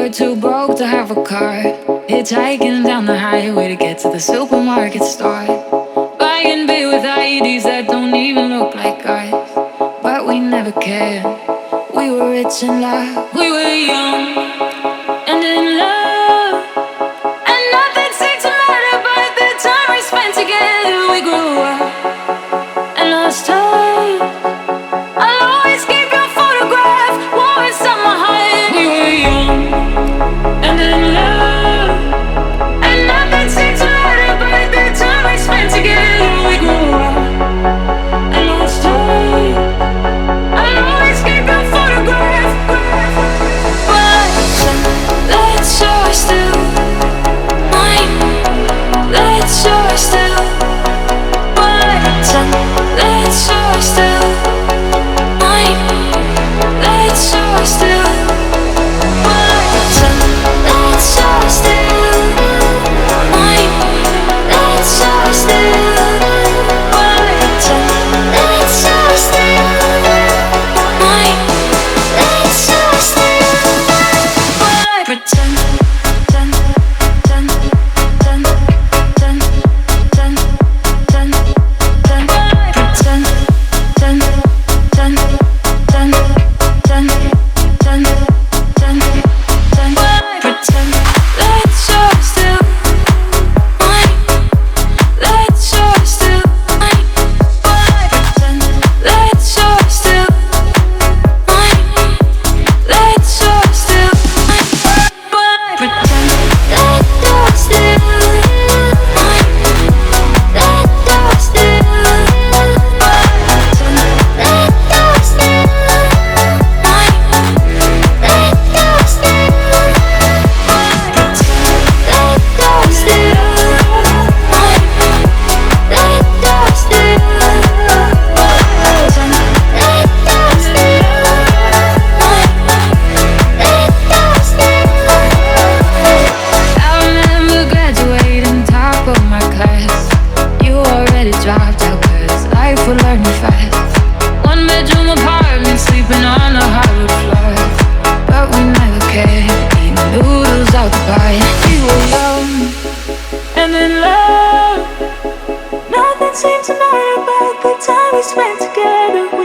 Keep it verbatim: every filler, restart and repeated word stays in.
were too broke to have a car, hitchhiking down the highway to get to the supermarket store, buying beer with I Ds that don't even look like ours. But we never cared. We were rich in love. We were young and in love, and nothing seemed to matter but the time we spent together. We grew up and lost touch. I'll always keep your photograph warm inside my heart. We were young and in love, and nothing seemed to matter but the time we spent together. We grew up and lost touch. I'll always keep your photograph. But let's show still mine. Let's show still. But let's show still mine. Let's show still. But let's show still mine. Let's show still. But let's show still mine. Let's show still. But pretend, pretend, pretend, pretend, pretend, pretend, pretend, pretend, pretend, pretend, pretend, pretend, pretend, pretend, pretend, pretend, pretend. Let's show still mine. Let's show still mine. Pretend. Let's show still mine. Let's show still mine. Pretend. Let's show still mine. Let's show still mine. Let's show still mine. Let's show still mine. Let's show still mine. Let's show still I remember graduating top of my class. You already dropped out cause life would learn you fast. One bedroom apartment, sleeping on the hardwood floor. But we never cared, eating noodles out the bar. We were young and in love. Nothing seemed to matter about the time we spent together.